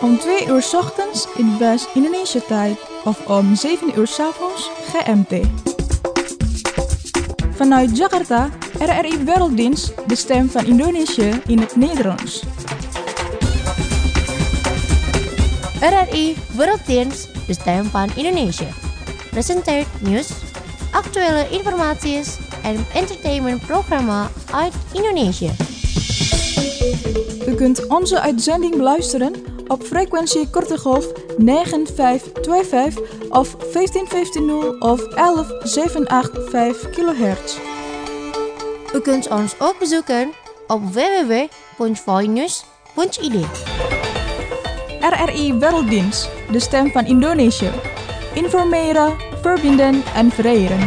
Om 2 uur 's ochtends in West-Indonesia tijd of om 7 uur 's avonds GMT. Vanuit Jakarta, RRI Werelddienst, de stem van Indonesië in het Nederlands. RRI Werelddienst, de stem van Indonesië. Presenteert nieuws, actuele informaties en entertainmentprogramma uit Indonesië. U kunt onze uitzending beluisteren op frequentie korte golf 9525 of 15150 of 11785 kHz. U kunt ons ook bezoeken op www.voinews.id. RRI Werelddienst, de stem van Indonesië. Informeren, verbinden en vereren.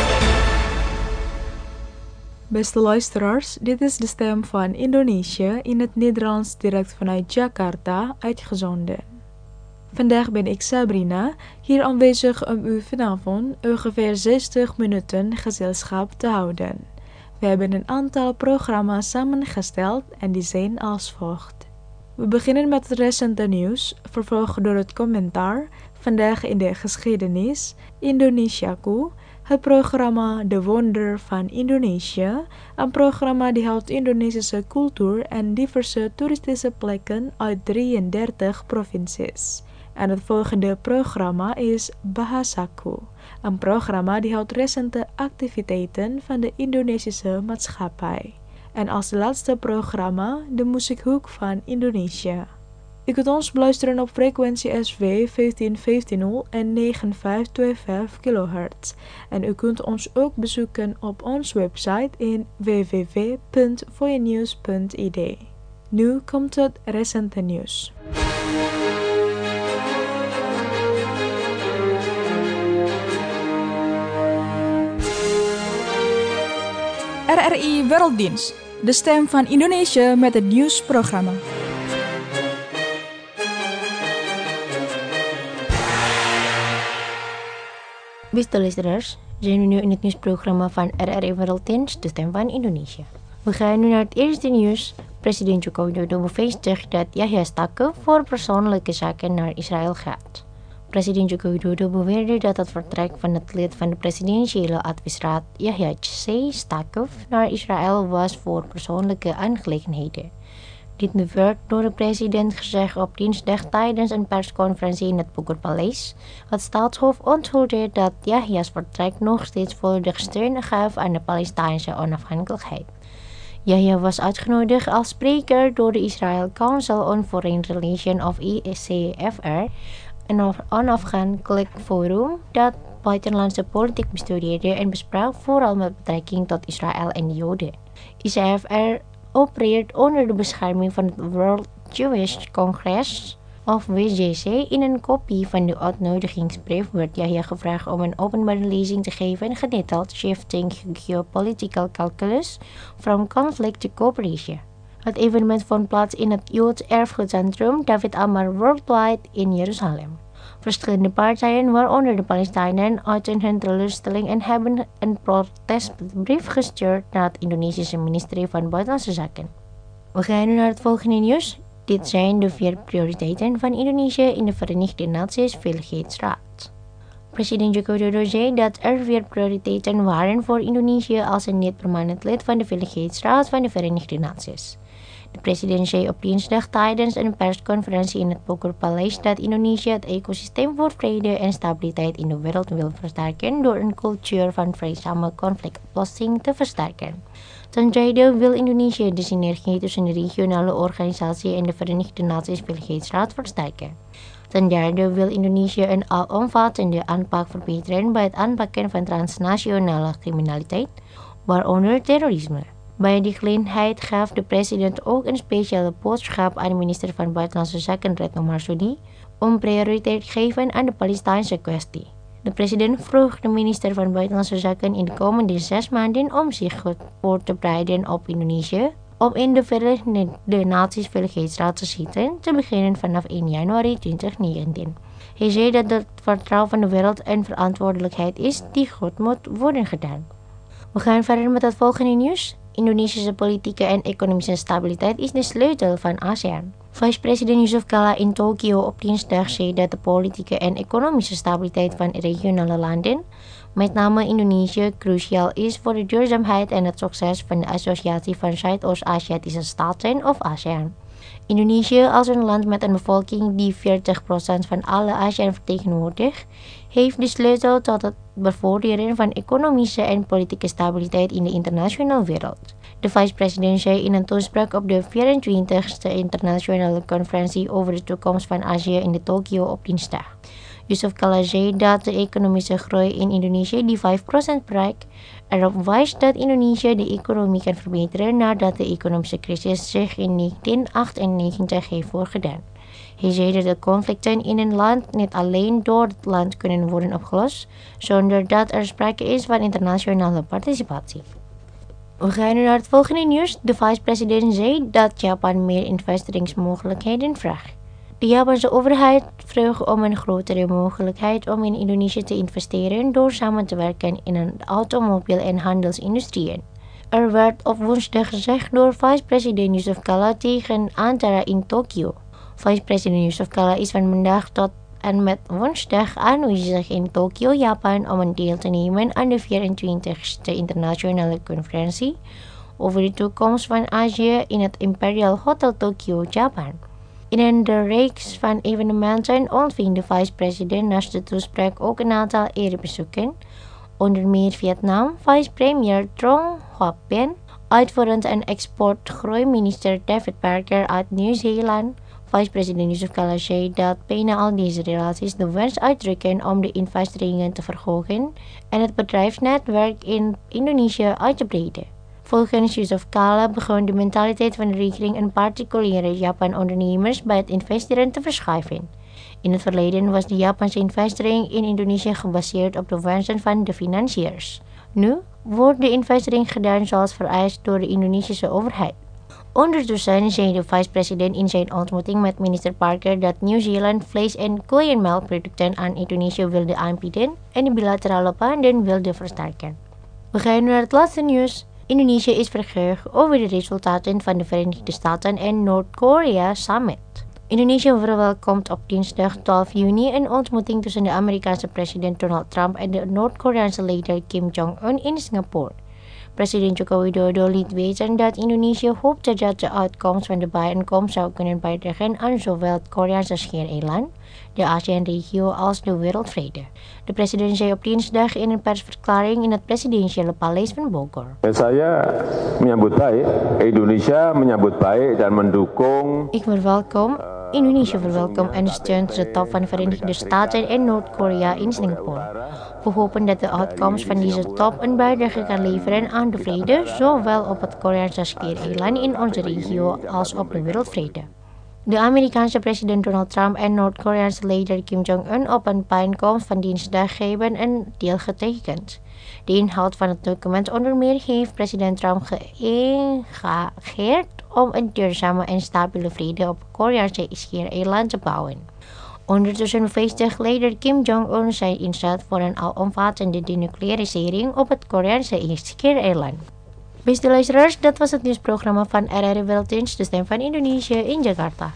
Beste luisteraars, dit is de stem van Indonesië in het Nederlands direct vanuit Jakarta uitgezonden. Vandaag ben ik Sabrina, hier aanwezig om u vanavond ongeveer 60 minuten gezelschap te houden. We hebben een aantal programma's samengesteld en die zijn als volgt. We beginnen met het recente nieuws, vervolgd door het commentaar, vandaag in de geschiedenis, Indonesiaku, het programma De Wonder van Indonesië, een programma die houdt Indonesische cultuur en diverse toeristische plekken uit 33 provincies. En het volgende programma is Bahasaku, een programma die houdt recente activiteiten van de Indonesische maatschappij. En als laatste programma de muziekhoek van Indonesië. U kunt ons beluisteren op frequentie SW 15150 en 9525 kHz. En u kunt ons ook bezoeken op onze website in www.voinews.id. Nu komt het recente nieuws. RRI Werelddienst, de stem van Indonesië met het nieuwsprogramma. Beste luisteraars, zijn we nu in het nieuwsprogramma van RRI Werelddienst, de stem van Indonesië. We gaan nu naar het eerste nieuws. President Joko Widodo bevestigt dat Yahya Stakuf voor persoonlijke zaken naar Israël gaat. President Joko Widodo beweerde dat het vertrek van het lid van de presidentiële adviesraad Yahya Stakuf naar Israël was voor persoonlijke aangelegenheden. Dit werd door de president gezegd op dinsdag tijdens een persconferentie in het Bogorpaleis. Het staatshoofd onthulde dat Yahya's vertrek nog steeds volledig steun gaf aan de Palestijnse onafhankelijkheid. Yahya was uitgenodigd als spreker door de Israel Council on Foreign Relations of ICFR, een onafhankelijk forum dat buitenlandse politiek bestudeerde en besprak vooral met betrekking tot Israël en de Joden. ICFR opereert onder de bescherming van het World Jewish Congress of WJC. In een kopie van de uitnodigingsbrief werd Yahya gevraagd om een openbare lezing te geven getiteld Shifting Geopolitical Calculus from Conflict to Cooperation. Het evenement vond plaats in het Joodse erfgoedcentrum David Amar Worldwide in Jeruzalem. Verschillende partijen, waaronder de Palestijnen, uiten hun teleurstelling en hebben een protestbrief gestuurd naar het Indonesische ministerie van Buitenlandse Zaken. We gaan nu naar het volgende nieuws. Dit zijn de 4 prioriteiten van Indonesië in de Verenigde Naties Veiligheidsraad. President Joko Widodo zei dat er 4 prioriteiten waren voor Indonesië als een niet-permanent lid van de Veiligheidsraad van de Verenigde Naties. De president zei op dinsdag tijdens een persconferentie in het Bogorpaleis dat Indonesië het ecosysteem voor vrede en stabiliteit in de wereld wil versterken door een cultuur van vreedzame conflictoplossing te versterken. Ten tweede wil Indonesië de synergie tussen de regionale organisatie en de Verenigde Naties Veiligheidsraad versterken. Ten derde wil Indonesië een alomvattende aanpak verbeteren bij het aanpakken van transnationale criminaliteit, waaronder terrorisme. Bij die gelegenheid gaf de president ook een speciale boodschap aan de minister van Buitenlandse Zaken Retno Marsudi om prioriteit te geven aan de Palestijnse kwestie. De president vroeg de minister van Buitenlandse Zaken in de komende 6 maanden om zich goed voor te bereiden op Indonesië om in de Verenigde Naties Veiligheidsraad te zitten, te beginnen vanaf 1 januari 2019. Hij zei dat het vertrouwen van de wereld een verantwoordelijkheid is die goed moet worden gedaan. We gaan verder met het volgende nieuws. Indonesische politieke en economische stabiliteit is de sleutel van ASEAN. Vice-president Yusuf Kala in Tokio op dinsdag zei dat de politieke en economische stabiliteit van regionale landen, met name Indonesië, cruciaal is voor de duurzaamheid en het succes van de Associatie van Zuidoost-Aziatische Staten of ASEAN. Indonesië, als een land met een bevolking die 40% van alle ASEAN vertegenwoordigt, heeft de sleutel tot het bevorderen van economische en politieke stabiliteit in de internationale wereld. De vice-president zei in een toespraak op de 24e internationale conferentie over de toekomst van Azië in de Tokio op dinsdag. Yusuf Kala zei dat de economische groei in Indonesië die 5% bereikt, erop wijst dat Indonesië de economie kan verbeteren nadat de economische crisis zich in 1998 heeft voorgedaan. Hij zei dat de conflicten in een land niet alleen door het land kunnen worden opgelost, zonder dat er sprake is van internationale participatie. We gaan nu naar het volgende nieuws. De vice-president zei dat Japan meer investeringsmogelijkheden vraagt. De Japanse overheid vroeg om een grotere mogelijkheid om in Indonesië te investeren door samen te werken in de automobiel- en handelsindustrieën. Er werd op woensdag gezegd door vice-president Yusuf Kala tegen Antara in Tokio. Vice-president Yusuf Kala is van maandag tot en met woensdag aanwezig in Tokio, Japan, om deel te nemen aan de 24e internationale conferentie over de toekomst van Azië in het Imperial Hotel Tokyo, Japan. In een reeks van evenementen ontving de vice-president naast de toespraak ook een aantal erebezoeken, onder meer Vietnam, vice-premier Trong Hoa Ben, uitvoerend en exportgroeiminister David Parker uit Nieuw-Zeeland. Vice-president Yusuf Kala zei dat bijna al deze relaties de wens uitdrukken om de investeringen te verhogen en het bedrijfsnetwerk in Indonesië uit te breiden. Volgens Yusuf Kala begon de mentaliteit van de regering en particuliere Japan-ondernemers bij het investeren te verschuiven. In het verleden was de Japanse investering in Indonesië gebaseerd op de wensen van de financiers. Nu wordt de investering gedaan zoals vereist door de Indonesische overheid. Ondertussen zei de vice-president in zijn ontmoeting met minister Parker dat Nieuw-Zeeland vlees- en koeienmelkproducten aan Indonesië wilde aanbieden en de bilaterale banden wilde versterken. We gaan naar het laatste nieuws. Indonesië is verheugd over de resultaten van de Verenigde Staten en Noord-Korea Summit. Indonesië verwelkomt op dinsdag 12 juni een ontmoeting tussen de Amerikaanse president Donald Trump en de Noord-Koreaanse leider Kim Jong-un in Singapore. President Joko Widodo liet weten dat Indonesië hoopte dat de uitkomst van de bijeenkomst zou kunnen bijdragen aan zowel het Koreaanse schiereiland, de ASEAN-regio als de wereldvrede. De president zei op dinsdag in een persverklaring in het presidentiële paleis van Bogor. Saya menyambut baik, Indonesia menyambut baik dan mendukung. Ik verwelkom Indonesië en steunt de top van de Verenigde Staten en Noord-Korea in Singapore. We hopen dat de uitkomst van deze top een bijdrage kan leveren aan de vrede, zowel op het Koreaanse schiereiland in onze regio als op de wereldvrede. De Amerikaanse president Donald Trump en Noord-Koreaanse leider Kim Jong-un op een bijeenkomst van dinsdag hebben een deal getekend. De inhoud van het document onder meer heeft president Trump geëngageerd om een duurzame en stabiele vrede op het Koreaanse schiereiland te bouwen. Ondertussen bevestigt leider Kim Jong-un zijn inzet voor een alomvattende denuclearisering op het Koreaanse schiereiland. Beste luisteraars, dat was het nieuwsprogramma van RRI Werelddienst, de stem van Indonesië in Jakarta.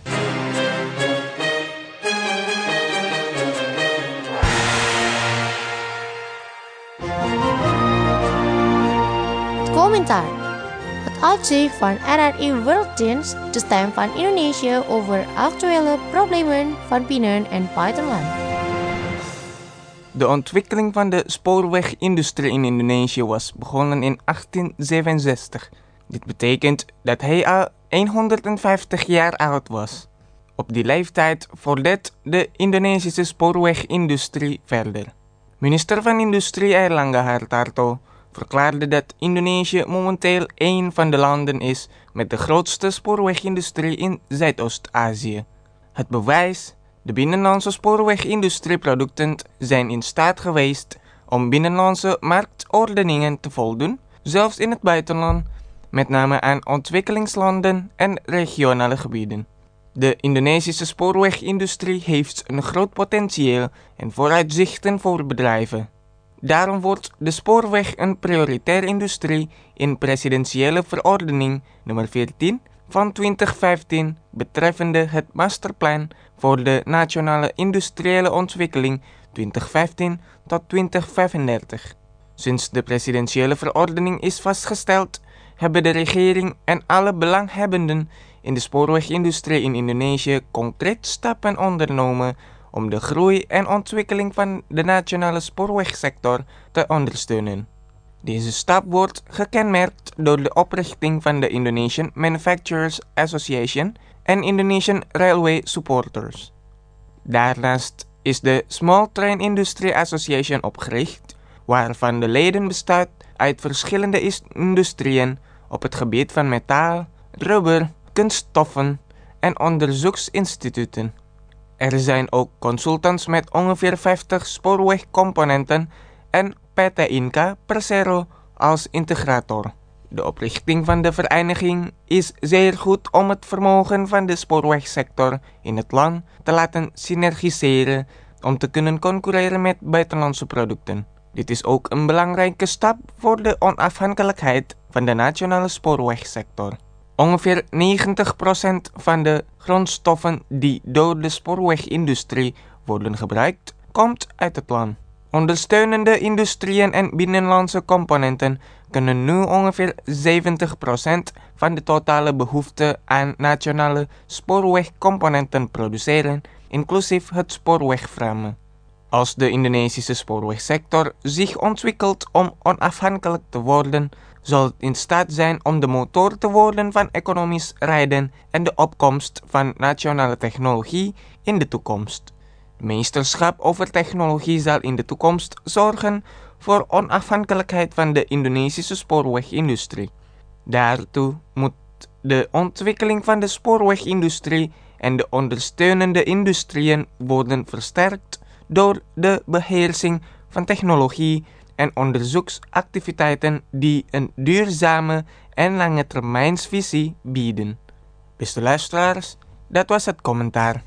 Het commentaar. Het uitzicht van RRI Werelddienst, de stem van Indonesië over actuele problemen van binnen- en buitenland. De ontwikkeling van de spoorwegindustrie in Indonesië was begonnen in 1867. Dit betekent dat hij al 150 jaar oud was. Op die leeftijd vordert de Indonesische spoorwegindustrie verder. Minister van Industrie Airlangga Hartarto verklaarde dat Indonesië momenteel een van de landen is met de grootste spoorwegindustrie in Zuidoost-Azië. Het bewijs: de binnenlandse spoorwegindustrieproducten zijn in staat geweest om binnenlandse marktordeningen te voldoen, zelfs in het buitenland, met name aan ontwikkelingslanden en regionale gebieden. De Indonesische spoorwegindustrie heeft een groot potentieel en vooruitzichten voor bedrijven. Daarom wordt de spoorweg een prioritaire industrie in presidentiële verordening nummer 14 van 2015 betreffende het masterplan voor de nationale industriële ontwikkeling 2015 tot 2035. Sinds de presidentiële verordening is vastgesteld, hebben de regering en alle belanghebbenden in de spoorwegindustrie in Indonesië concreet stappen ondernomen om de groei en ontwikkeling van de nationale spoorwegsector te ondersteunen. Deze stap wordt gekenmerkt door de oprichting van de Indonesian Manufacturers Association en Indonesian Railway Supporters. Daarnaast is de Small Train Industry Association opgericht, waarvan de leden bestaat uit verschillende industrieën op het gebied van metaal, rubber, kunststoffen en onderzoeksinstituten. Er zijn ook consultants met ongeveer 50 spoorwegcomponenten en PT Inka Persero als integrator. De oprichting van de vereniging is zeer goed om het vermogen van de spoorwegsector in het land te laten synergiseren om te kunnen concurreren met buitenlandse producten. Dit is ook een belangrijke stap voor de onafhankelijkheid van de nationale spoorwegsector. Ongeveer 90% van de grondstoffen die door de spoorwegindustrie worden gebruikt, komt uit het land. Ondersteunende industrieën en binnenlandse componenten kunnen nu ongeveer 70% van de totale behoefte aan nationale spoorwegcomponenten produceren, inclusief het spoorwegframen. Als de Indonesische spoorwegsector zich ontwikkelt om onafhankelijk te worden, zal het in staat zijn om de motor te worden van economisch rijden en de opkomst van nationale technologie in de toekomst. Het meesterschap over technologie zal in de toekomst zorgen voor onafhankelijkheid van de Indonesische spoorwegindustrie. Daartoe moet de ontwikkeling van de spoorwegindustrie en de ondersteunende industrieën worden versterkt door de beheersing van technologie en onderzoeksactiviteiten die een duurzame en langetermijnsvisie bieden. Beste luisteraars, dat was het commentaar.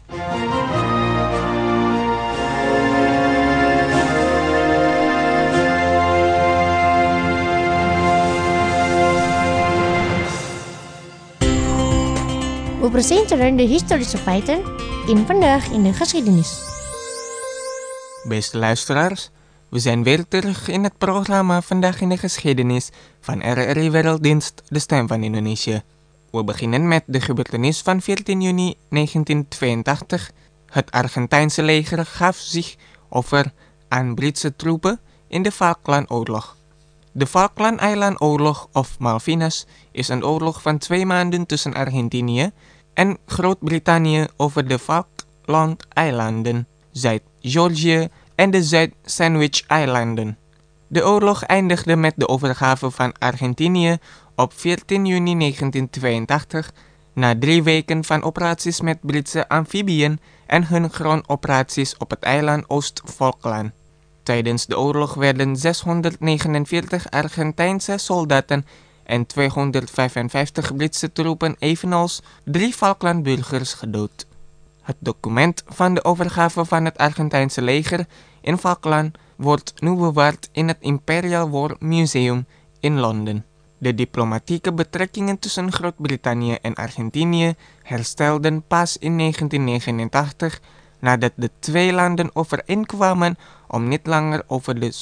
We presenteren de historische feiten in Vandaag in de Geschiedenis. Beste luisteraars, we zijn weer terug in het programma Vandaag in de Geschiedenis van RRI Werelddienst, de Stem van Indonesië. We beginnen met de gebeurtenis van 14 juni 1982. Het Argentijnse leger gaf zich over aan Britse troepen in de Falklandoorlog. De Falklandeilandoorlog of Malvinas is een oorlog van 2 maanden tussen Argentinië en Groot-Brittannië over de Falklandeilanden, Zuid-Georgië en de Zuid-Sandwich-eilanden. De oorlog eindigde met de overgave van Argentinië op 14 juni 1982 na 3 weken van operaties met Britse amfibieën en hun grondoperaties op het eiland Oost-Falkland. Tijdens de oorlog werden 649 Argentijnse soldaten en 255 Britse troepen evenals 3 Falklandburgers gedood. Het document van de overgave van het Argentijnse leger in Falkland wordt nu bewaard in het Imperial War Museum in Londen. De diplomatieke betrekkingen tussen Groot-Brittannië en Argentinië herstelden pas in 1989 nadat de 2 landen overeenkwamen om niet langer over de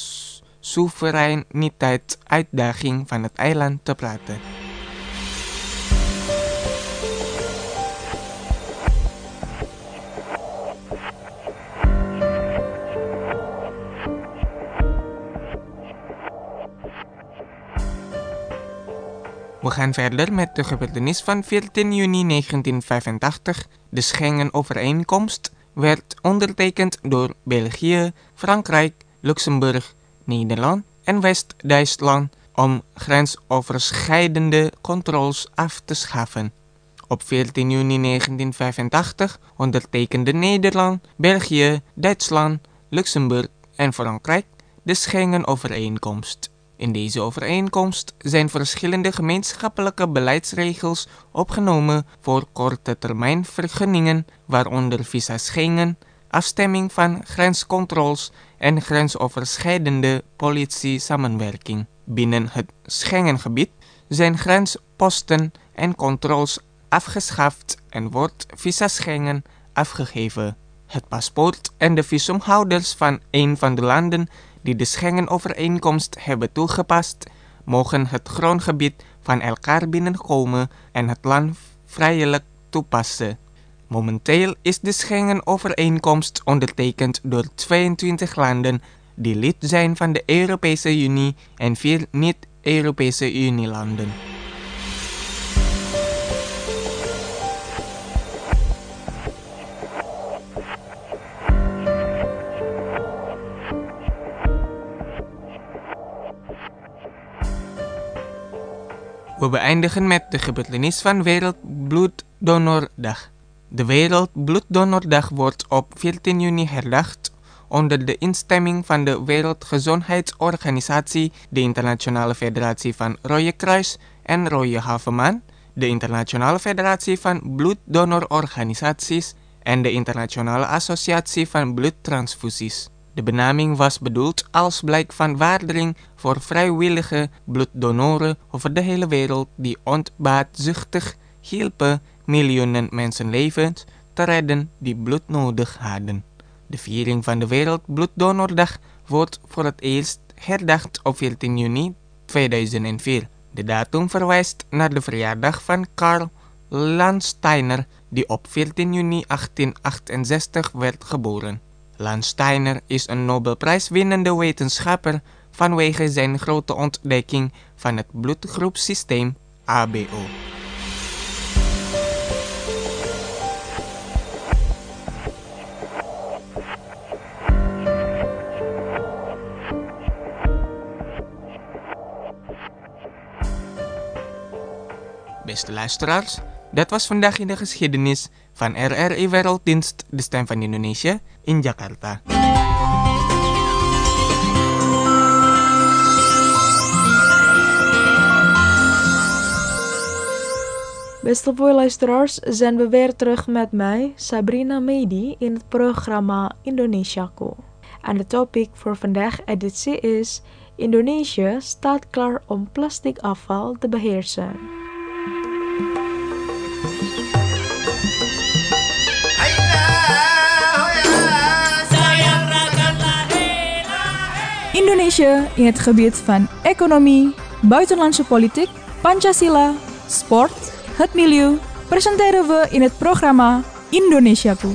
soevereiniteit-uitdaging van het eiland te praten. We gaan verder met de gebeurtenis van 14 juni 1985. De Schengenovereenkomst werd ondertekend door België, Frankrijk, Luxemburg, Nederland en West-Duitsland om grensoverschrijdende controles af te schaffen. Op 14 juni 1985 ondertekenden Nederland, België, Duitsland, Luxemburg en Frankrijk de Schengenovereenkomst. In deze overeenkomst zijn verschillende gemeenschappelijke beleidsregels opgenomen voor korte termijn vergunningen, waaronder visa Schengen, afstemming van grenscontroles en grensoverschrijdende politie-samenwerking. Binnen het Schengengebied zijn grensposten en controles afgeschaft en wordt visa-Schengen afgegeven. Het paspoort en de visumhouders van een van de landen die de Schengen-overeenkomst hebben toegepast, mogen het grondgebied van elkaar binnenkomen en het land vrijelijk toepassen. Momenteel is de Schengen-overeenkomst ondertekend door 22 landen die lid zijn van de Europese Unie en 4 niet-Europese Unielanden. We beëindigen met de gebeurtenis van Wereldbloeddonordag. De Wereldbloeddonordag wordt op 14 juni herdacht onder de instemming van de Wereldgezondheidsorganisatie, de Internationale Federatie van Rode Kruis en Rode Halve de Internationale Federatie van Bloeddonororganisaties en de Internationale Associatie van Bloedtransfusies. De benaming was bedoeld als blijk van waardering voor vrijwillige bloeddonoren over de hele wereld die onbaatzuchtig hielpen miljoenen mensenlevens te redden die bloed nodig hadden. De viering van de Wereldbloeddonordag wordt voor het eerst herdacht op 14 juni 2004. De datum verwijst naar de verjaardag van Karl Landsteiner, die op 14 juni 1868 werd geboren. Landsteiner is een Nobelprijswinnende wetenschapper vanwege zijn grote ontdekking van het bloedgroepsysteem ABO. Beste luisteraars, dat was vandaag in de geschiedenis van RRI Werelddienst, de Stem van Indonesië, in Jakarta. Beste luisteraars, zijn we weer terug met mij, Sabrina Medi, in het programma Indonesiaku. En de topic voor vandaag editie is: Indonesië staat klaar om plastic afval te beheersen. Indonesië in het gebied van economie, buitenlandse politiek, Pancasila, sport, het milieu, presenteren we in het programma Indonesiaku.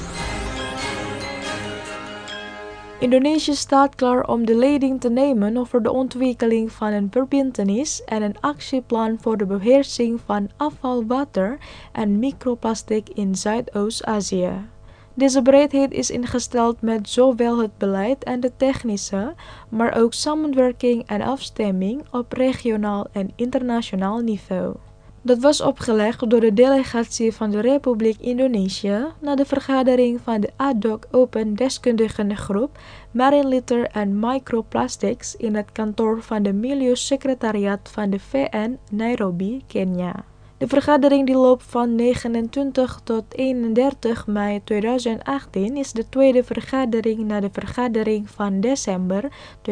Indonesië staat klaar om de leiding te nemen over de ontwikkeling van een verbintenis en een actieplan voor de beheersing van afvalwater en microplastic in Zuidoost-Azië. Deze breedheid is ingesteld met zowel het beleid en de technische, maar ook samenwerking en afstemming op regionaal en internationaal niveau. Dat was opgelegd door de delegatie van de Republiek Indonesië na de vergadering van de ad hoc Open Deskundigengroep Marine Litter en Microplastics in het kantoor van de Milieusecretariat van de VN, Nairobi, Kenia. De vergadering die loopt van 29 tot 31 mei 2018 is de tweede vergadering na de vergadering van december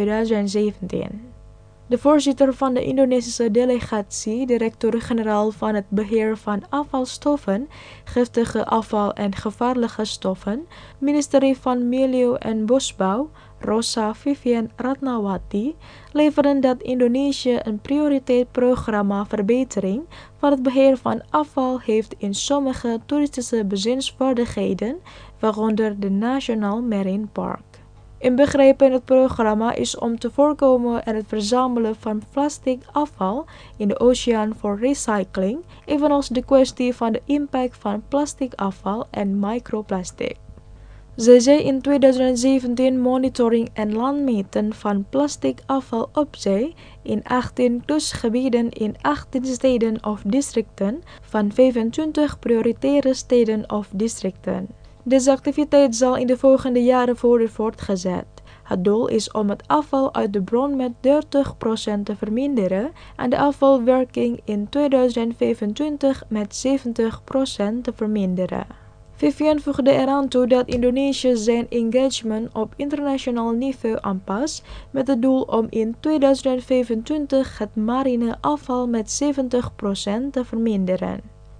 2017. De voorzitter van de Indonesische delegatie, directeur-generaal van het beheer van afvalstoffen, giftige afval en gevaarlijke stoffen, ministerie van Milieu en Bosbouw, Rosa Vivian Ratnawati, leveren dat Indonesië een prioriteitsprogramma verbetering van het beheer van afval heeft in sommige toeristische bezienswaardigheden, waaronder de National Marine Park. Inbegrepen in het programma is om te voorkomen en het verzamelen van plastic afval in de oceaan voor recycling, evenals de kwestie van de impact van plastic afval en microplastic. Zij zei in 2017 monitoring en landmeten van plastic afval op zee in 18 kustgebieden in 18 steden of districten van 25 prioritaire steden of districten. Deze activiteit zal in de volgende jaren worden voortgezet. Het doel is om het afval uit de bron met 30% te verminderen en de afvalwerking in 2025 met 70% te verminderen. Vivian voegde eraan toe dat Indonesië zijn engagement op internationaal niveau aanpast met het doel om in 2025 het marine afval met 70% te verminderen.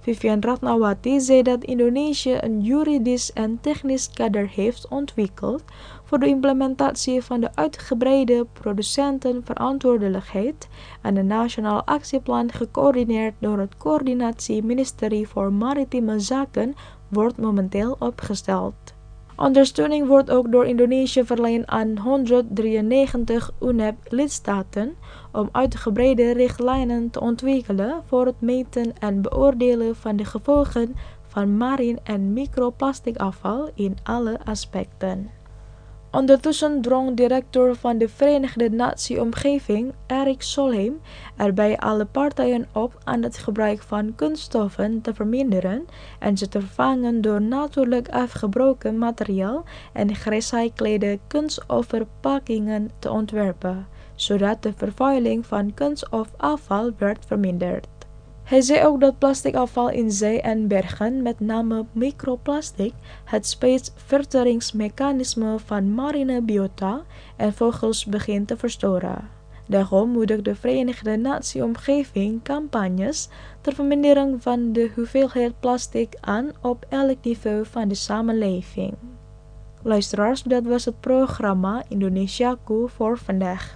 Vivian Ratnawati zei dat Indonesië een juridisch en technisch kader heeft ontwikkeld voor de implementatie van de uitgebreide producentenverantwoordelijkheid en een nationaal actieplan gecoördineerd door het Coördinatie-ministerie voor Maritieme Zaken wordt momenteel opgesteld. Ondersteuning wordt ook door Indonesië verleend aan 193 UNEP-lidstaten om uitgebreide richtlijnen te ontwikkelen voor het meten en beoordelen van de gevolgen van marine- en microplasticafval in alle aspecten. Ondertussen drong directeur van de Verenigde Naties Omgeving, Erik Solheim, er bij alle partijen op aan het gebruik van kunststoffen te verminderen en ze te vervangen door natuurlijk afgebroken materiaal en gerecycleerde kunststofverpakkingen te ontwerpen, zodat de vervuiling van kunststofafval werd verminderd. Hij zei ook dat plasticafval in zee en bergen, met name microplastic, het spijsverteringsmechanisme van marine biota en vogels begint te verstoren. Daarom moedigt de Verenigde Naties Omgeving campagnes ter vermindering van de hoeveelheid plastic aan op elk niveau van de samenleving. Luisteraars, dat was het programma Indonesiaku voor vandaag.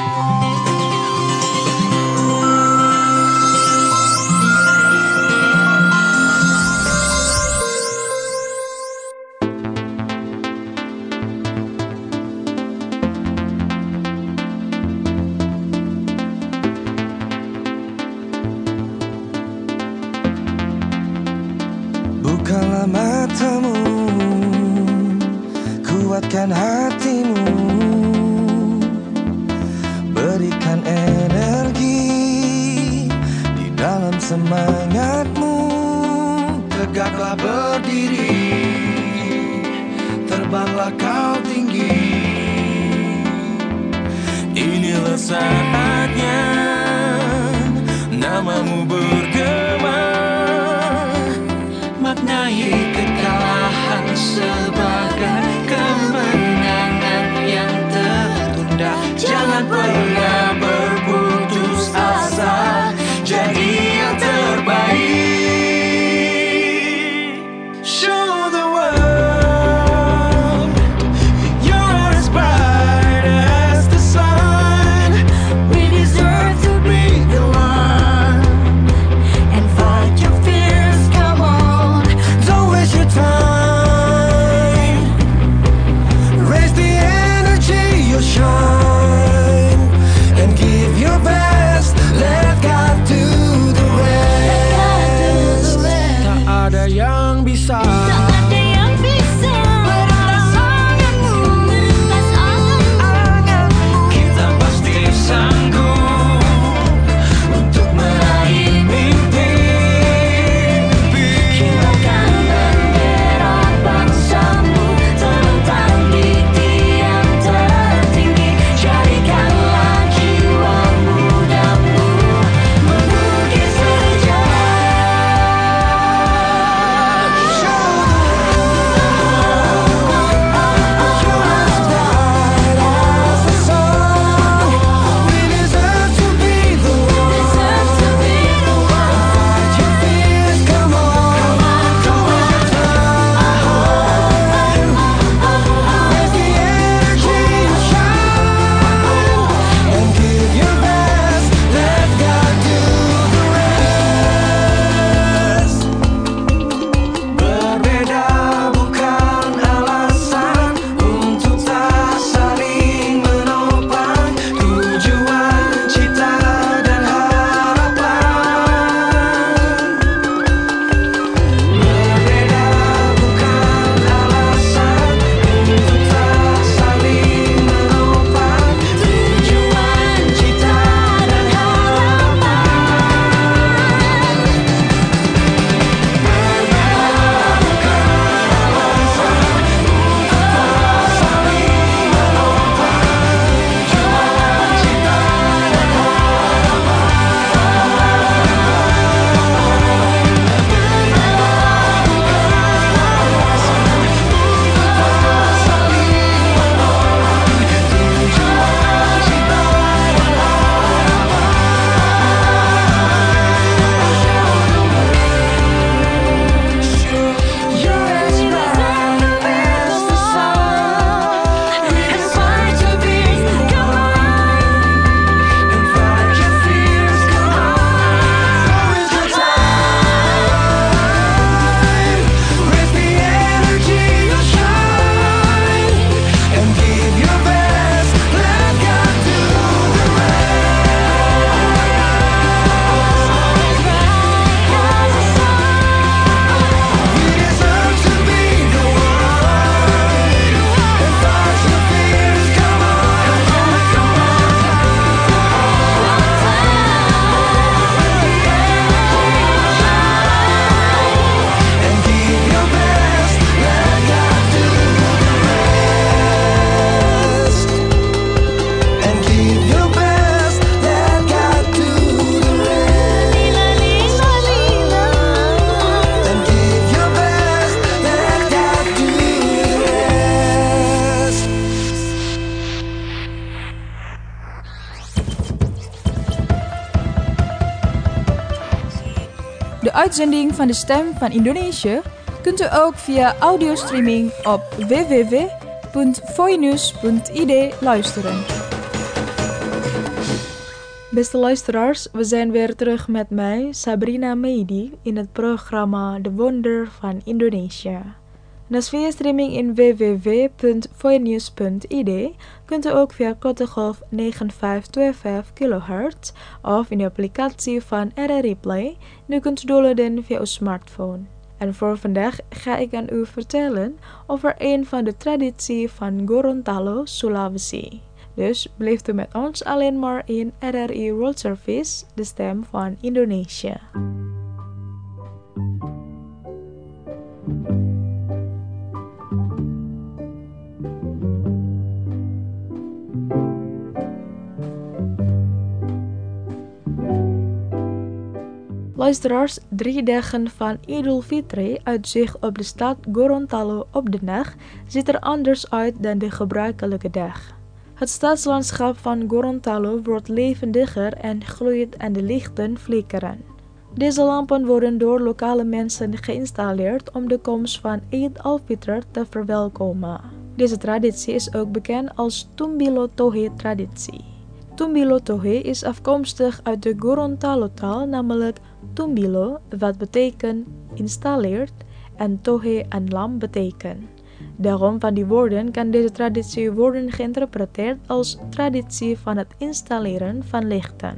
Bukalah matamu, kuatkan hatimu, berikan energi di dalam semangatmu. Tegaklah berdiri, terbanglah kau tinggi. Inilah saatnya namamu bergema. Maknai kekalahan sebagai kemenangan yang tertunda. Jangan pernah berputus asa, jadi yang terbaik. Show the world you're as bright as the sun. We deserve to be the one. uitzending van de Stem van Indonesië kunt u ook via audiostreaming op www.voinews.id luisteren. Beste luisteraars, we zijn weer terug met mij, Sabrina Meidi, in het programma De Wonder van Indonesië. Naast via streaming in www.voinews.id kunt u ook via kortegolf 9525 kHz of in de applicatie van RRI Play. Nu kunt u downloaden via uw smartphone. En voor vandaag ga ik aan u vertellen over een van de tradities van Gorontalo, Sulawesi. Dus blijft u met ons alleen maar in RRI World Service, de stem van Indonesië. Luisteraars, 3 dagen van Idul Fitri uitzicht op de stad Gorontalo op de nacht ziet er anders uit dan de gebruikelijke dag. Het stadslandschap van Gorontalo wordt levendiger en gloeit en de lichten flikkeren. Deze lampen worden door lokale mensen geïnstalleerd om de komst van Eid al-Fitr te verwelkomen. Deze traditie is ook bekend als Tumbilo Tohe traditie. Tumbilo Tohe is afkomstig uit de Gorontalo-taal, namelijk Tumbilo, wat betekent installeert, en Tohe en lam betekent. Daarom van die woorden kan deze traditie worden geïnterpreteerd als traditie van het installeren van lichten.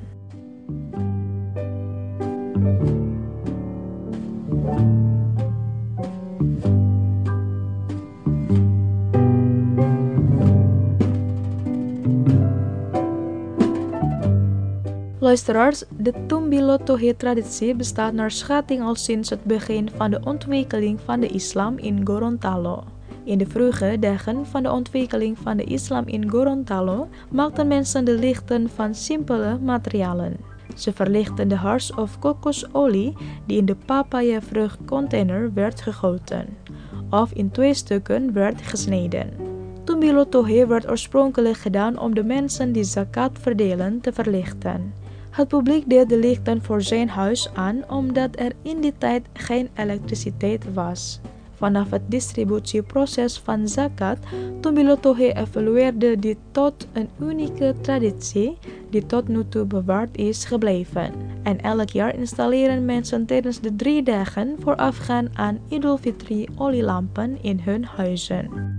Luisteraars, de Tumbilo Tohe traditie bestaat naar schatting al sinds het begin van de ontwikkeling van de islam in Gorontalo. In de vroege dagen van de ontwikkeling van de islam in Gorontalo maakten mensen de lichten van simpele materialen. Ze verlichten de hars of kokosolie die in de papaya-vruchtcontainer werd gegoten, of in 2 stukken werd gesneden. Tumbilo Tohe werd oorspronkelijk gedaan om de mensen die zakat verdelen te verlichten. Het publiek deed de lichten voor zijn huis aan omdat er in die tijd geen elektriciteit was. Vanaf het distributieproces van zakat, Tumbilo Tohe evolueerde dit tot een unieke traditie die tot nu toe bewaard is gebleven. En elk jaar installeren mensen tijdens de 3 dagen voorafgaand aan Idul Fitri olielampen in hun huizen.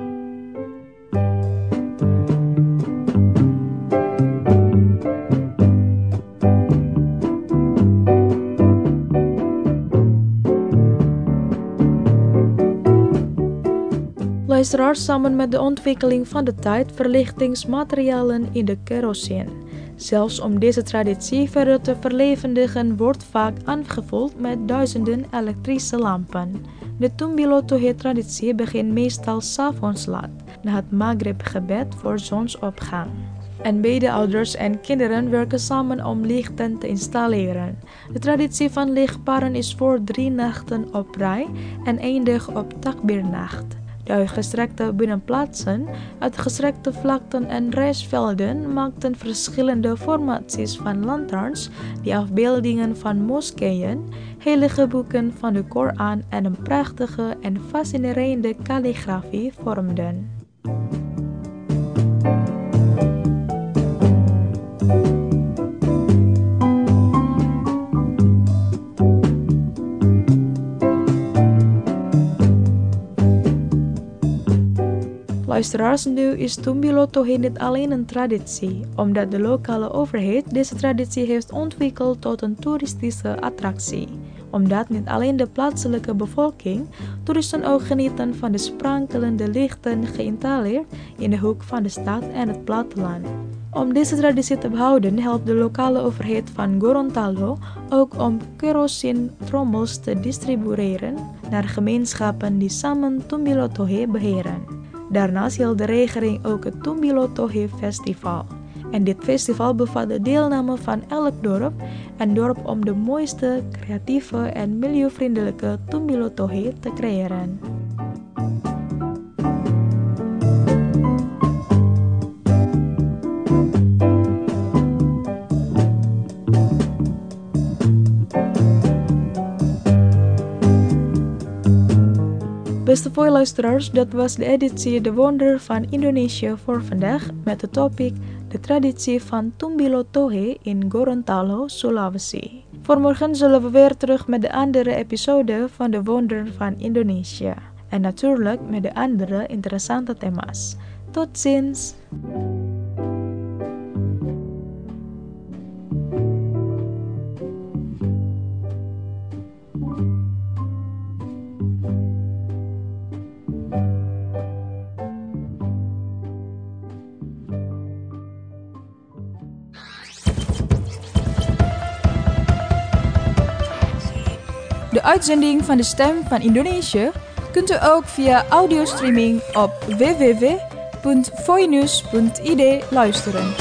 Luisteraars, samen met de ontwikkeling van de tijd verlichtingsmaterialen in de kerosine. Zelfs om deze traditie verder te verlevendigen wordt vaak aangevuld met duizenden elektrische lampen. De Tumbilo Tohe traditie begint meestal 's avonds laat, na het Maghrib-gebed voor zonsopgang. En beide ouders en kinderen werken samen om lichten te installeren. De traditie van lichtparen is voor 3 nachten op rij en eindigt op Takbirnacht. De uitgestrekte binnenplaatsen, uitgestrekte vlakten en rijstvelden maakten verschillende formaties van lantaarns die afbeeldingen van moskeeën, heilige boeken van de Koran en een prachtige en fascinerende kalligrafie vormden. Luisteraars, nu is Tumbilo Tohe niet alleen een traditie, omdat de lokale overheid deze traditie heeft ontwikkeld tot een toeristische attractie. Omdat niet alleen de plaatselijke bevolking, toeristen ook genieten van de sprankelende lichten geïnstalleerd in de hoek van de stad en het platteland. Om deze traditie te behouden helpt de lokale overheid van Gorontalo ook om kerosine-trommels te distribueren naar gemeenschappen die samen Tumbilo Tohe beheren. Daarnaast hield de regering ook het Tumbilo Tohe Festival. En dit festival bevat de deelname van elk dorp om de mooiste, creatieve en milieuvriendelijke Tumbilo Tohe te creëren. Beste luisteraars, dat was de editie De Wonder van Indonesië voor vandaag met de topic de traditie van Tumbilo Tohe in Gorontalo, Sulawesi. Voor morgen zullen we weer terug met de andere episode van De Wonder van Indonesië. En natuurlijk met de andere interessante thema's. Tot ziens! De uitzending van de Stem van Indonesië kunt u ook via audiostreaming op www.voinews.id luisteren.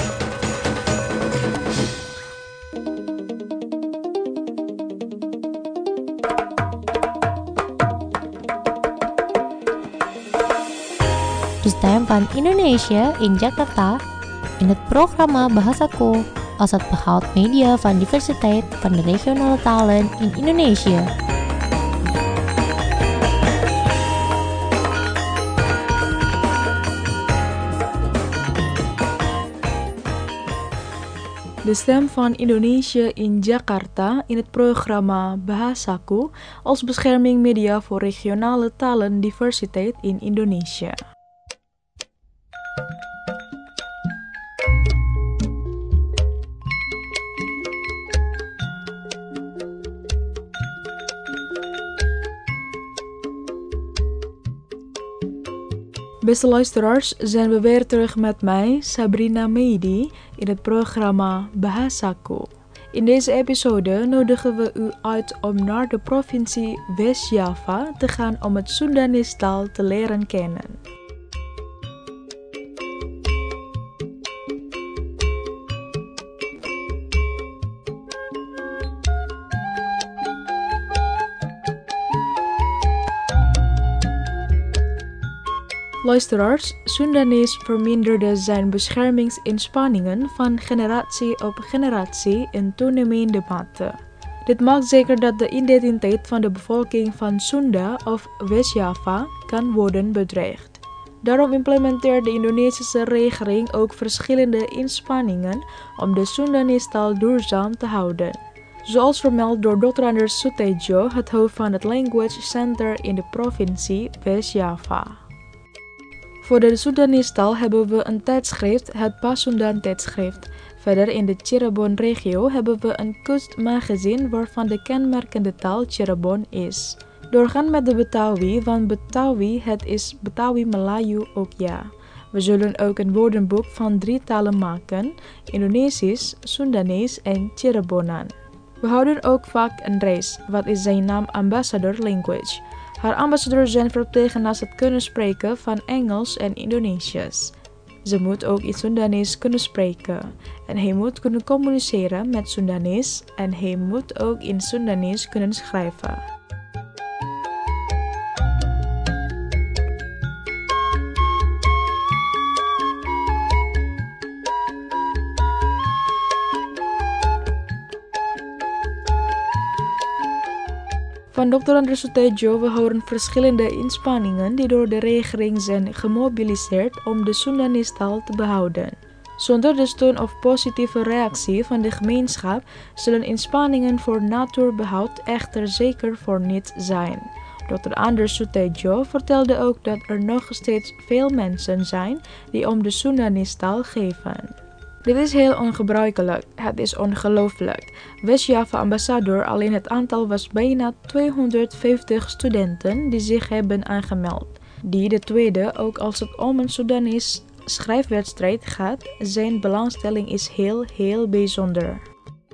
De Stem van Indonesië in Jakarta in het programma Bahasaku als het behoud media van diversiteit van de regionale talen in Indonesië. De Stem van Indonesië in Jakarta in het programma Bahasaku als bescherming media voor regionale talendiversiteit in Indonesië. Beste luisteraars, zijn we weer terug met mij, Sabrina Meidi, in het programma Bahasaku. In deze episode nodigen we u uit om naar de provincie West-Java te gaan om het Soendanese taal te leren kennen. Luisteraars, Soendanees verminderde zijn beschermingsinspanningen van generatie op generatie in toenemende mate. Dit maakt zeker dat de identiteit van de bevolking van Sunda of West-Java kan worden bedreigd. Daarom implementeert de Indonesische regering ook verschillende inspanningen om de Soendanese taal duurzaam te houden. Zoals vermeld door Dr. Anders Sutejo, het hoofd van het Language Center in de provincie West-Java. Voor de Soendanese taal hebben we een tijdschrift, het Pasundan tijdschrift. Verder in de Cirebon-regio hebben we een kustmagazine waarvan de kenmerkende taal Cirebon is. Doorgaan met de Betawi, want Betawi, het is Betawi Melayu ook ja. We zullen ook een woordenboek van 3 talen maken, Indonesisch, Soendanees en Cirebonan. We houden ook vaak een reis, wat is zijn naam Ambassador Language. Haar ambassadeurs zijn verplicht naast het kunnen spreken van Engels en Indonesisch. Ze moet ook in Soendanees kunnen spreken. En hij moet kunnen communiceren met Soendanees en hij moet ook in Soendanees kunnen schrijven. Van Dr. Anders Sutejo, we horen verschillende inspanningen die door de regering zijn gemobiliseerd om de Soendanese taal te behouden. Zonder de steun of positieve reactie van de gemeenschap zullen inspanningen voor natuurbehoud echter zeker voor niets zijn. Dr. Anders Sutejo vertelde ook dat er nog steeds veel mensen zijn die om de Soendanese taal geven. Dit is heel ongebruikelijk. Het is ongelooflijk. West-Java ambassador, alleen het aantal was bijna 250 studenten die zich hebben aangemeld. Die de tweede, ook als het om een Soedanese schrijfwedstrijd gaat, zijn belangstelling is heel bijzonder.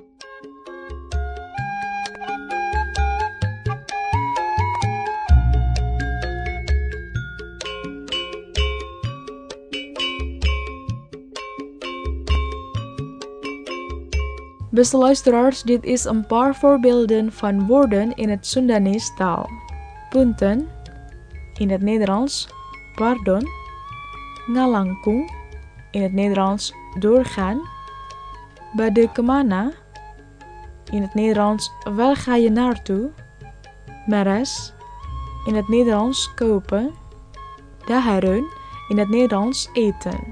Beste luisteraars, dit is een paar voorbeelden van woorden in het Soendanese taal. Punten, in het Nederlands, pardon, ngalangkung, in het Nederlands, doorgaan, bade kemana, in het Nederlands, waar ga je naartoe, meres, in het Nederlands kopen, dahareun in het Nederlands eten.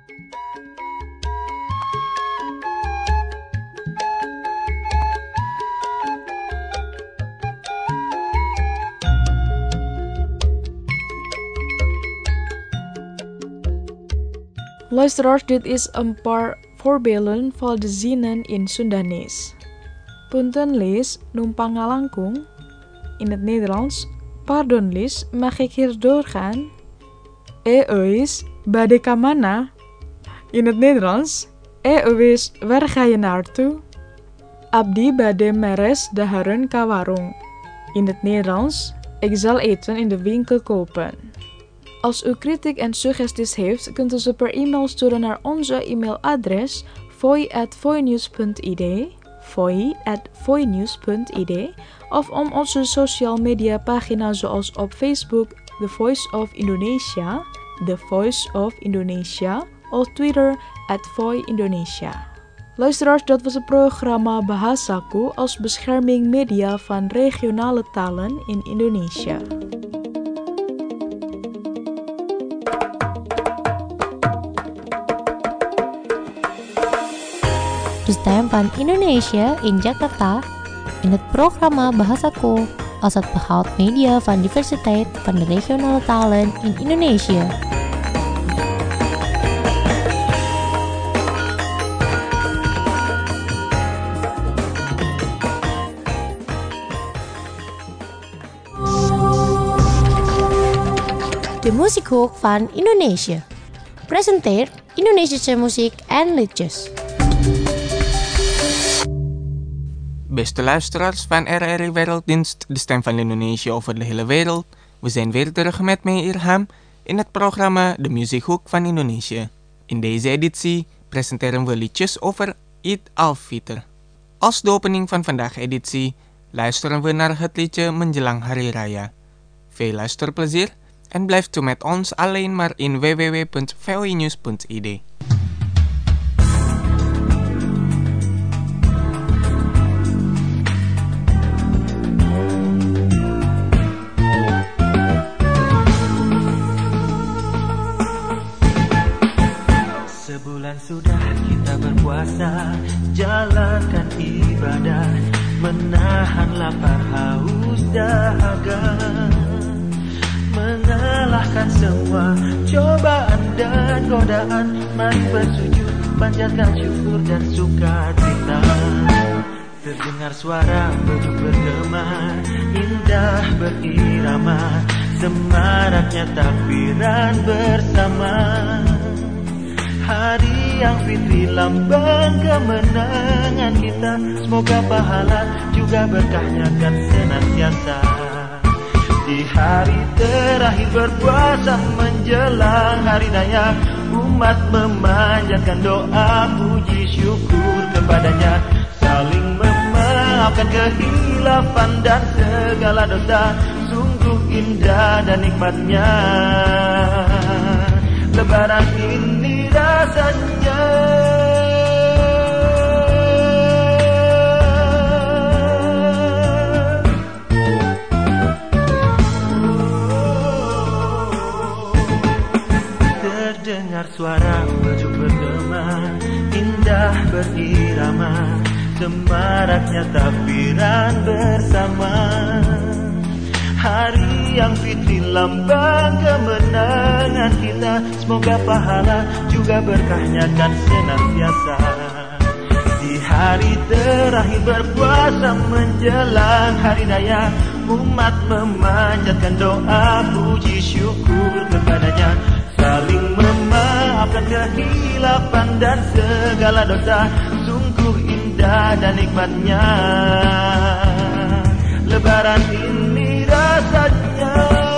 Luisteraars, dit is een paar voorbeelden van de zinnen in Sundanees. Punten Lies, numpang ngalangkung. In het Nederlands, pardon Lies, mag ik hier doorgaan? Eus, bade kamana? In het Nederlands, Eus, waar ga je naartoe? Abdi bade meres dahareun ka warung. In het Nederlands, ik zal eten in de winkel kopen. Als u kritiek en suggesties heeft, kunt u ze per e-mail sturen naar onze e-mailadres foi@foinews.id of om onze social media pagina zoals op Facebook The Voice of Indonesia, The Voice of Indonesia of Twitter @foiindonesia. Luisteraars, dat was het programma Bahasaku als bescherming media van regionale talen in Indonesia. De Stem van Indonesia in Jakarta in het programma Bahasaku als het behoud media van diversiteit van de regionale talen in Indonesië. De muziekhoek van Indonesië presenteert Indonesische muziek en liedjes. Beste luisteraars van RRI Werelddienst, de stem van Indonesië over de hele wereld. We zijn weer terug met mij Irham in het programma De Muziekhoek van Indonesië. In deze editie presenteren we liedjes over Eid al-Fitr. Als de opening van vandaag editie luisteren we naar het liedje Menjelang Hari Raya. Veel luisterplezier en blijft u met ons alleen maar in www.voinews.id. Sebulan sudah kita berpuasa, jalankan ibadah, menahan lapar, haus, dahaga, mengalahkan semua cobaan dan godaan. Mari bersujud, panjatkan syukur dan sukacita. Terdengar suara beduk bergema, indah berirama, semaraknya takbiran bersama. Hari yang fitri lambang kemenangan kita, semoga pahala juga berkahnya kan senantiasa. Di hari terakhir berpuasa menjelang hari raya, umat memanjatkan doa puji syukur kepadanya, saling memaafkan kehilafan dan segala dosa. Sungguh indah dan nikmatnya Lebaran ini rasanya. Terdengar suara beduk bergema, indah berirama, semaraknya takbiran bersama. Hari yang fitri lambang kemenangan kita, semoga pahala juga berkahnya kan senantiasa. Di hari terakhir berpuasa menjelang hari raya, umat memanjatkan doa puji syukur kepadanya, saling memaafkan kehilafan dan segala dosa. Sungguh indah dan nikmatnya Lebaran ini rasanya.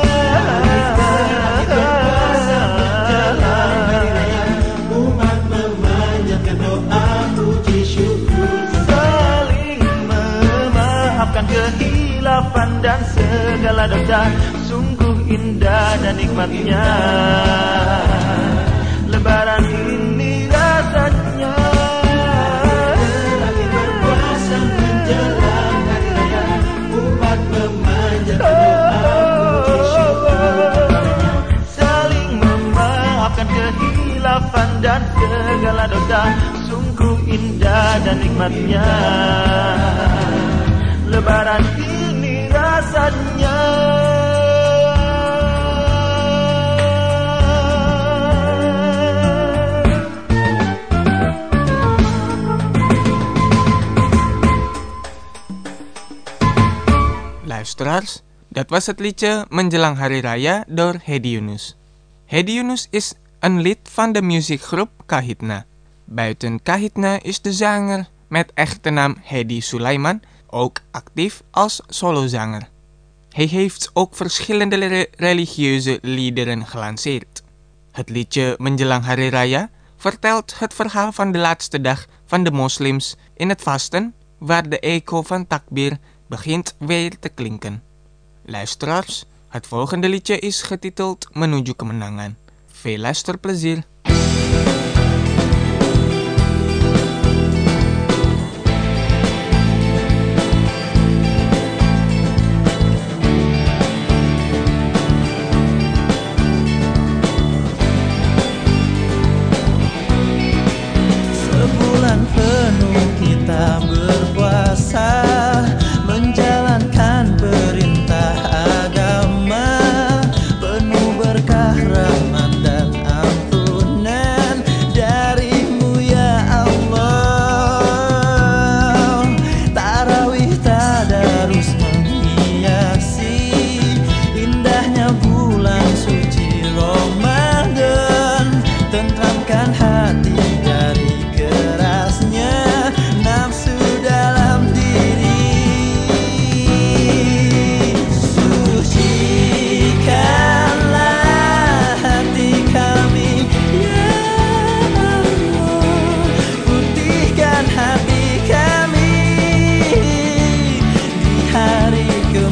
Umat memanjatkan doa puji syukur, saling memaafkan kehilafan dan segala dosa. Sungguh indah dan nikmatnya Lebaran ini rasanya. Terakhir berpuasa menjelang hari raya, umat memanjatkan doa puji memaafkan kehilafan dan segala dosa. Sungguh indah dan nikmatnya Lebaran ini rasanya. Luisteraars, dat was het liedje Menjelang Hari Raya door Hedi Yunus. Hedi Yunus is een lid van de muziekgroep Kahitna. Buiten Kahitna is de zanger met echte naam Hedi Sulaiman ook actief als solozanger. Hij heeft ook verschillende religieuze liederen gelanceerd. Het liedje Menjelang Hari Raya vertelt het verhaal van de laatste dag van de moslims in het vasten, waar de echo van takbir begint weer te klinken. Luisteraars, het volgende liedje is getiteld Menuju Kemenangan. Veel luisterplezier. Sebulan penuh kita berpuasa, menjalankan perintah agama, penuh berkah rahmat dan ampunan darimu ya Allah. Tarawih tadarus menghiasi indahnya bulan suci Ramadan, tentramkan hati dari kerasnya nafsu dalam diri. Sucikanlah hati kami ya Allah, putihkan hati kami di hari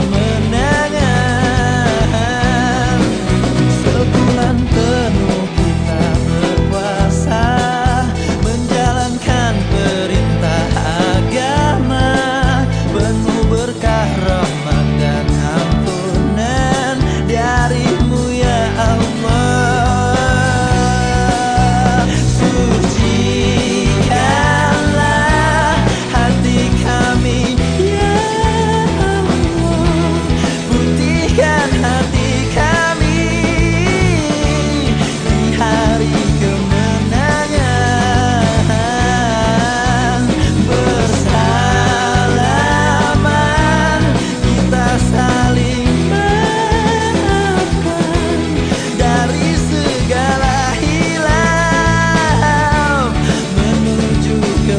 kemenangan. Sebulan penuh kita berpuasa, menjalankan perintah agama, penuh berkah rahmat dan ampunan darimu ya Allah. Sucikanlah hati kami ya Allah, putihkan hati kami di hari kemenangan. Bersalaman kita saling maafkan dari segala hilaf menuju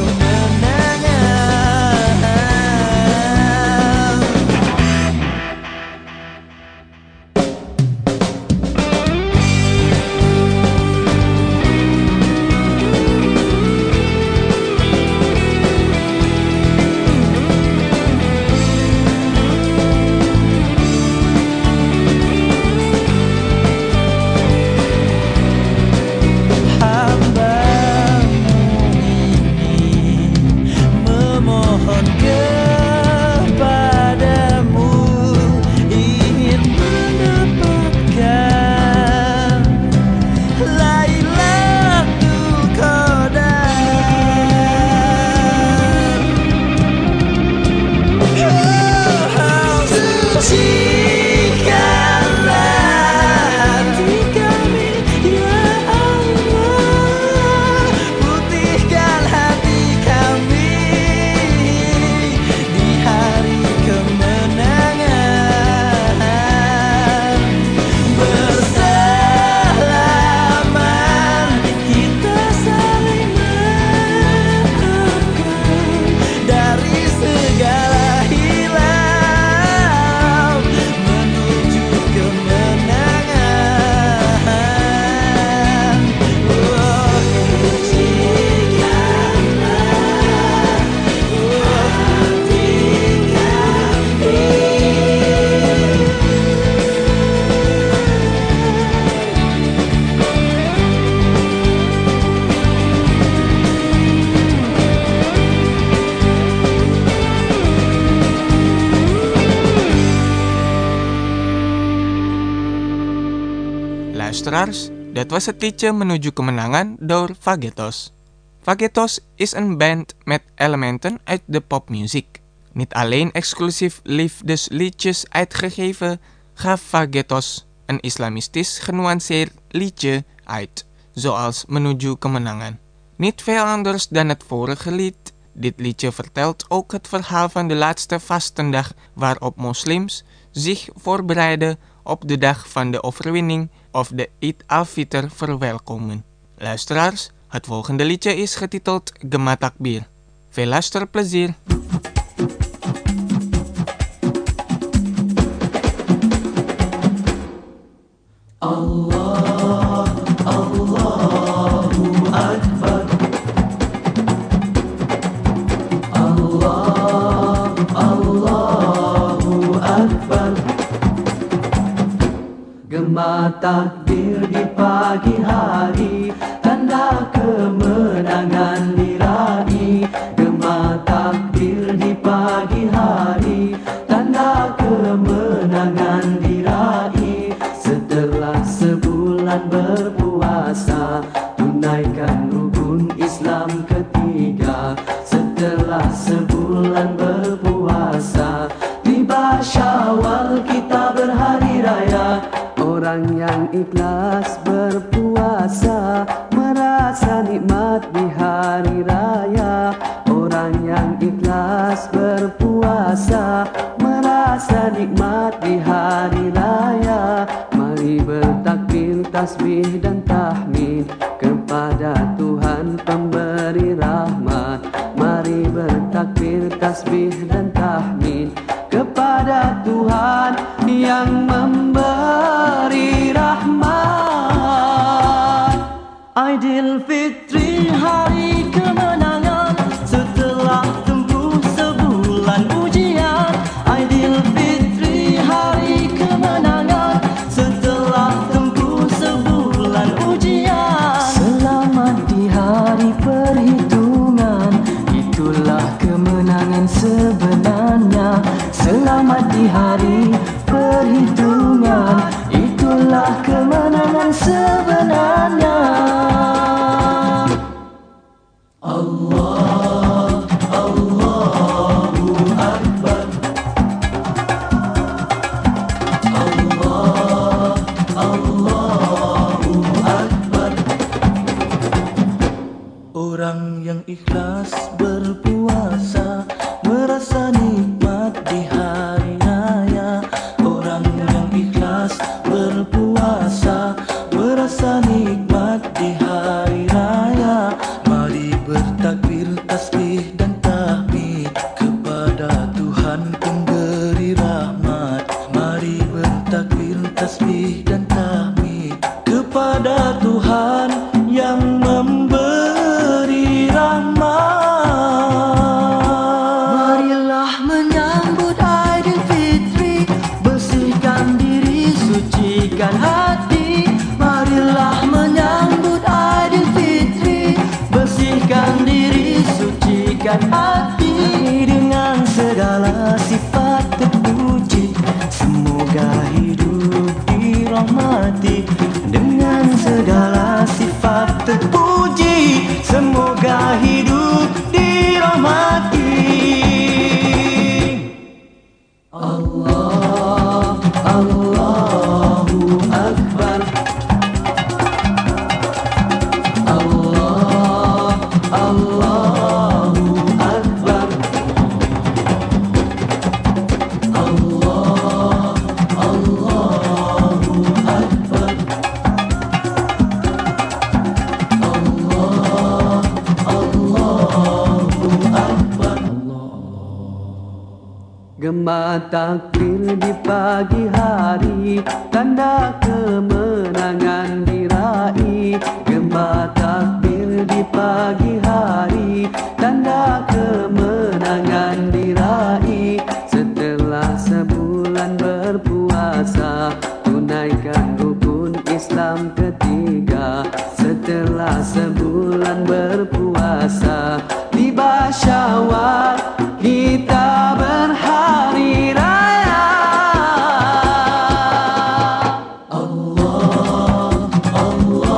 kemenangan. Hamba-Mu ini memohon kepadamu, ingin mendapatkan Lailatul Qadar. Sucikanlah hati kami ya Allah, putihkan hati kami di hari kemenangan. Bersalaman kita saling maafkan dari segala hilaf menuju kemenangan. Oh, sucikanlah hati kami. Luisteraars, dat was het liedje Menuju Kemenangan door Fagetos. Fagetos is een band met elementen uit de popmuziek. Niet alleen exclusief liefdesliedjes uitgegeven, gaf Fagetos een islamistisch genuanceerd liedje uit, zoals Menuju Kemenangan. Niet veel anders dan het vorige lied. Dit liedje vertelt ook het verhaal van de laatste vastendag waarop moslims zich voorbereiden op de dag van de overwinning of de Eid al-Fitr verwelkomen. Luisteraars, het volgende liedje is getiteld Gema Takbir. Veel luisterplezier! Allah, Allahu Akbar. Allah, Allahu Akbar. Gema takbir di pagi hari, tanda kemenangan diraih. Gema takbir di pagi hari, tanda kemenangan diraih. Setelah sebulan berpuasa, tunaikan rukun Islam ketiga. Setelah sebulan berpuasa, tiba Syawal kita berhari raya. Orang yang ikhlas berpuasa merasa nikmat di hari raya. Orang yang ikhlas berpuasa merasa nikmat di hari raya. Mari bertakbir, tasbih dan tahmid kepada Tuhan pemberi rahmat. Mari bertakbir, tasbih dan tahmid kepada Tuhan yang memberi rahmat. Aidilfitri, hari kemenangan setelah tempuh sebulan ujian. Aidilfitri, hari kemenangan setelah tempuh sebulan ujian. Selamat di hari perhitungan, itulah kemenangan sebenarnya. Selamat di hari perhitungan, itulah kemenangan sebenarnya. Allah, Allahu Akbar. Allah, Allahu Akbar. Orang yang ikhlas berpuasa merasa nikmat di hari raya. Orang yang ikhlas berpuasa merasa nikmat di hari raya. Mari bertakbir, tasbih dan tahmid kepada Tuhan pemberi rahmat. Mari bertakbir, tasbih dan tahmid kepada Tuhan yang memberi rahmat. Marilah menyambut Aidilfitri, bersihkan diri, sucikan hati. Marilah menyambut Aidilfitri, bersihkan diri, sucikan hati. Dengan segala sifat terpuji, semoga hidup dirahmati. Dengan segala sifat terpuji, semoga hidup dirahmati. Allah, Allahu Akbar. Allah, Allahu Akbar. Allah, Allahu Akbar. Allah, Allahu Akbar. Gema takbir di pagi hari, tanda kemenangan diraih. Gema takbir di pagi hari, tanda kemenangan diraih. Setelah sebulan berpuasa, tunaikan rukun Islam ketiga. Setelah sebulan berpuasa, tiba Syawal kita berhari raya. Allah, Allah.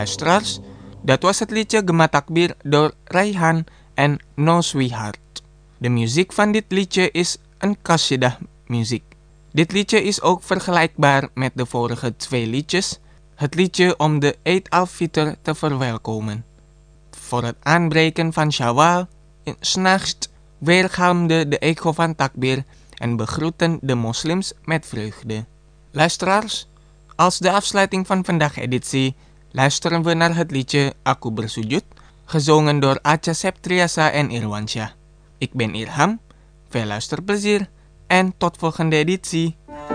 Luisteraars, dat was het liedje Gema Takbir door Raihan en No Sweetheart. De muziek van dit liedje is een qasidah muziek. Dit liedje is ook vergelijkbaar met de vorige 2 liedjes. Het liedje om de Eid al-Fitr te verwelkomen. Voor het aanbreken van Shawwal, 's nachts weergalmde de echo van takbir en begroeten de moslims met vreugde. Luisteraars, als de afsluiting van vandaag editie luisteren we naar het liedje Aku Bersujud, gezongen door Acha Septriasa en Irwansyah. Ik ben Irham, veel luisterplezier en tot volgende editie.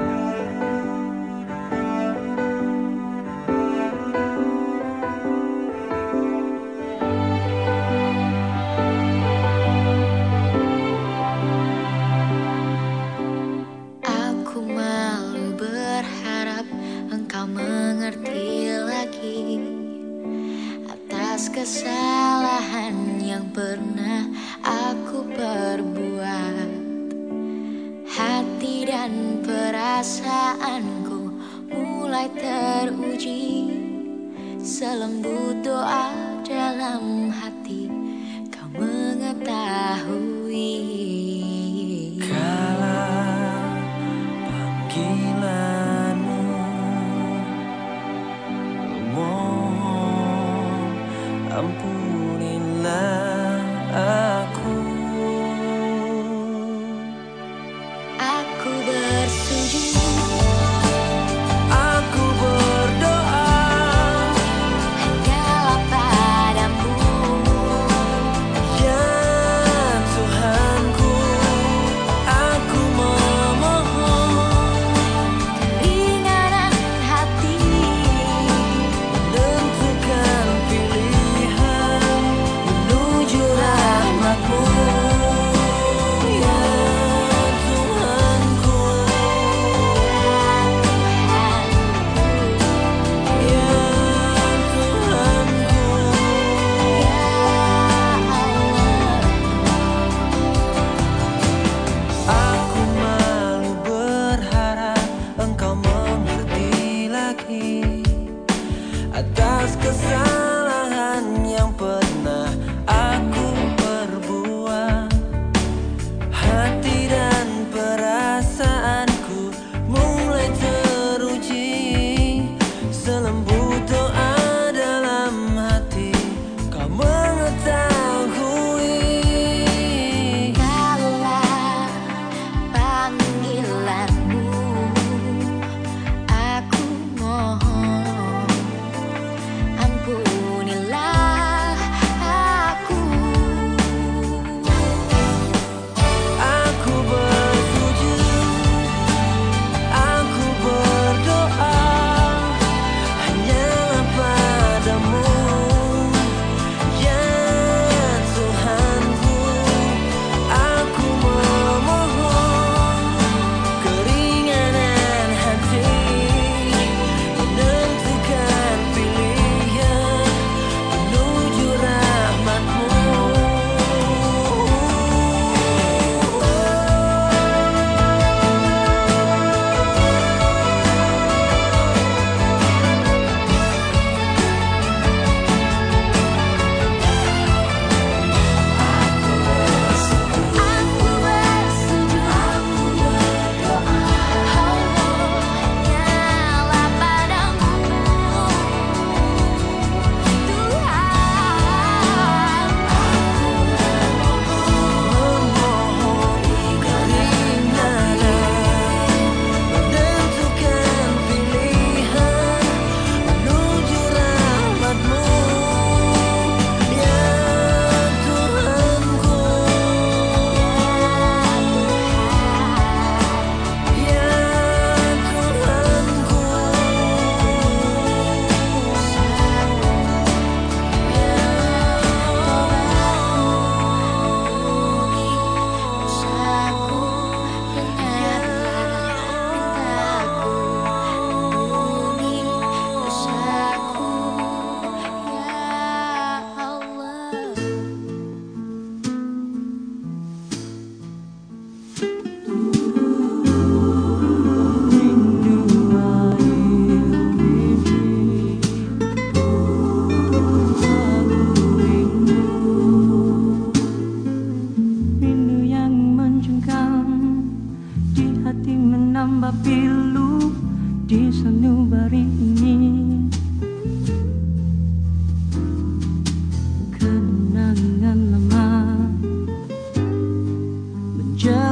Aku malu berharap engkau mengerti lagi atas kesalahan yang pernah aku perbuat. Hati dan perasaanku mulai teruji, selembut doa dalam hati kau mengetahui. Kala panggilanmu, mohon ampunilah aku. Aku bersujud, Aku berdoa hanyalah padamu.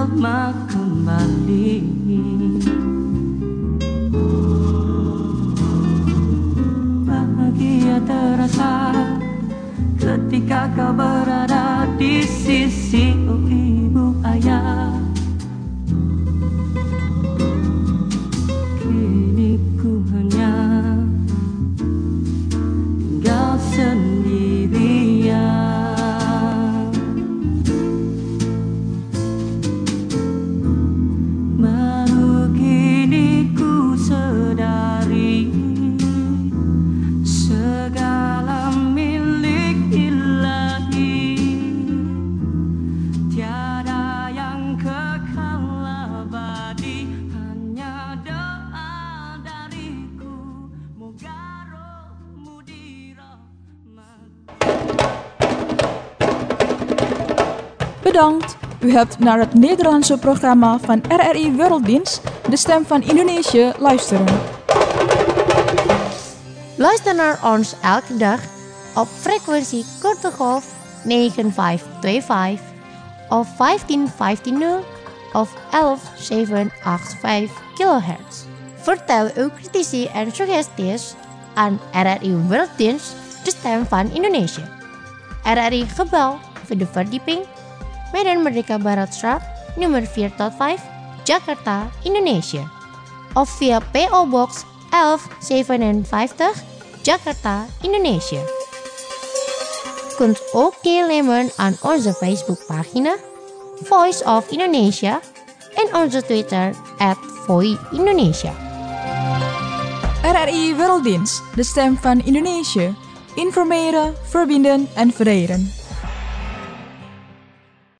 menjelma kembali. Bahagia terasa ketika kau berada di sisi ibu ayah. Kini ku hanya tinggal sendirian. Baru kini ku sadari segala milik ilahi, tiada yang kekal abadi, hanya doa dariku, moga rohmu dirahmati. Bedankt! U hebt naar het Nederlandse programma van RRI Werelddienst, De Stem van Indonesië, luisteren. Luister naar ons elke dag op frequentie korte golf 9525 of 15150 of 11785 kHz. Vertel uw kritiek en suggesties aan RRI Werelddienst, De Stem van Indonesië. RRI Gebouw voor de Verdieping, Medan Merdeka Baratstraat, nummer 4-5, Jakarta, Indonesia. Of via PO Box 1157, Jakarta, Indonesia. Kunt ook deelnemen aan onze Facebookpagina Voice of Indonesia en onze Twitter @VoiIndonesia. RRI Werelddienst, De Stem van Indonesië. Informeren, verbinden en verenigen.